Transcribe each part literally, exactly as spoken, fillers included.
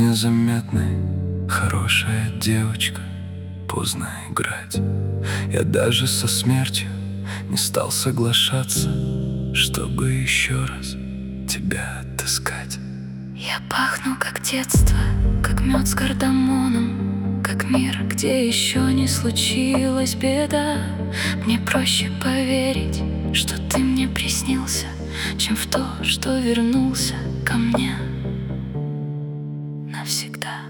незаметной, хорошая девочка, поздно играть. Я даже со смертью не стал соглашаться, чтобы еще раз тебя отыскать. Я пахну как детство, как мед с кардамоном, как мир, где еще не случилась беда. Мне проще поверить, что ты мне приснился, чем в то, что вернулся ко мне навсегда.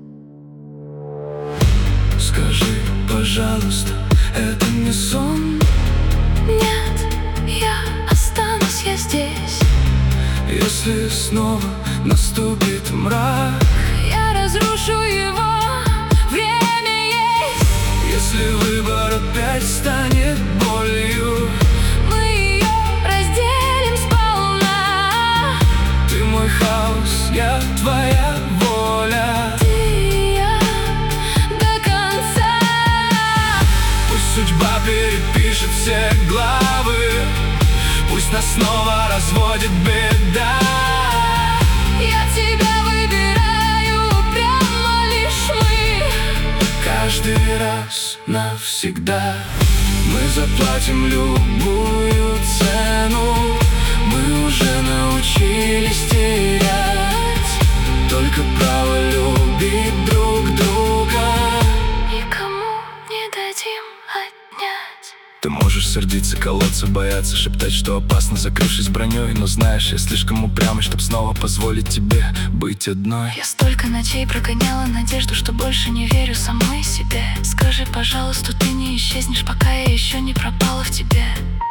Скажи, пожалуйста, это не сон? Нет, я останусь я здесь. Если снова наступит мрак, я разрушу его, время есть. если выбор опять станет болью, мы ее разделим сполна. ты мой хаос, я твоя воля. Ты и я до конца. Пусть судьба перепишет все главы, пусть нас снова разводит беда. Я тебя выбираю, прямо лишь мы. Каждый раз навсегда мы заплатим любую цену. Мы уже научились терять только право любить друг друга. Никому не дадим отнять. Ты можешь сердиться, колоться, бояться, шептать, что опасно, закрывшись броней. Но знаешь, я слишком упрямый, чтоб снова позволить тебе быть одной. Я столько ночей прогоняла надежду, что больше не верю самой себе. Скажи, пожалуйста, ты не исчезнешь, пока я еще не пропала в тебе.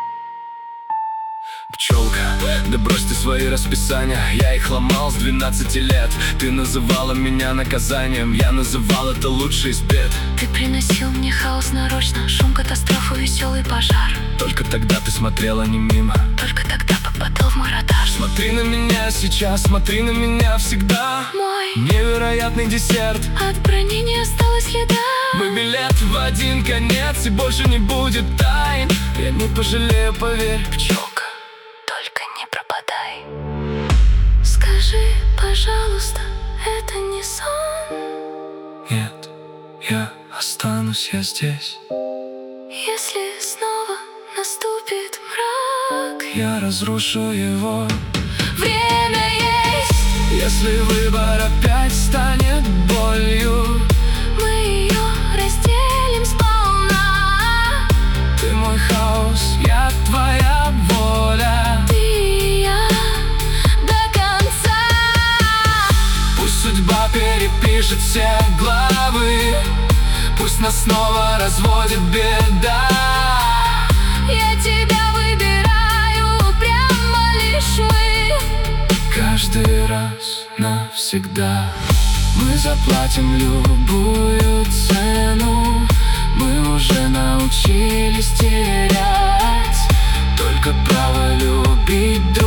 Пчелка, да брось ты свои расписания, я их ломал с двенадцати лет. Ты называла меня наказанием, я называл это лучший из бед. Ты приносил мне хаос нарочно, шум, катастрофу, веселый пожар. Только тогда ты смотрела не мимо, только тогда попадал в мой радар. Смотри на меня сейчас, смотри на меня всегда. Мой невероятный десерт, от брони не осталось следа. Мы билет в один конец, и больше не будет тайн. Я не пожалею, поверь, пчелка, только не пропадай. Скажи, пожалуйста, это не сон? Нет, я останусь я здесь. Если снова наступит мрак, я разрушу его, время есть. если выбор опять станет болью, мы ее разделим сполна. ты мой хаос, я твоя воля. Ты и я до конца. Пусть судьба перепишет все главы, пусть нас снова разводит беда. Я тебя выбираю, прямо лишь мы. Каждый раз навсегда мы заплатим любую цену. Мы уже научились терять только право любить друг